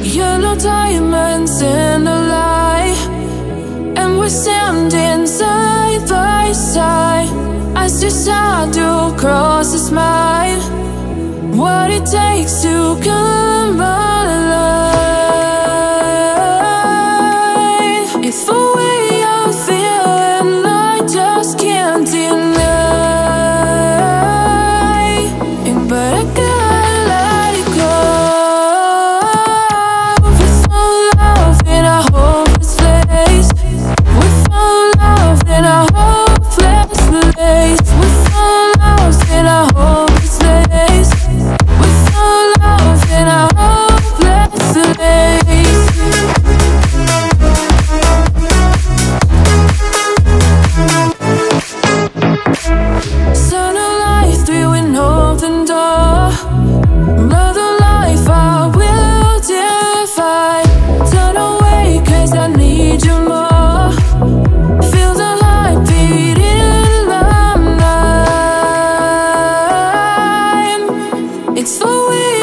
Yellow diamonds in the light, and we're standing side by side as your shadow crosses mine. What it takes to come alive. It's the way I'm feeling, I just can't deny it, but I gotta let it go. We found love in a hopeless place. We found love in a hopeless place. We found love in a hopeless place. We found love in a hopeless place. Sun of light through an open door. Another life I will defy. Turn away 'cause I need you more. Feel the heartbeat in my mind. It's the way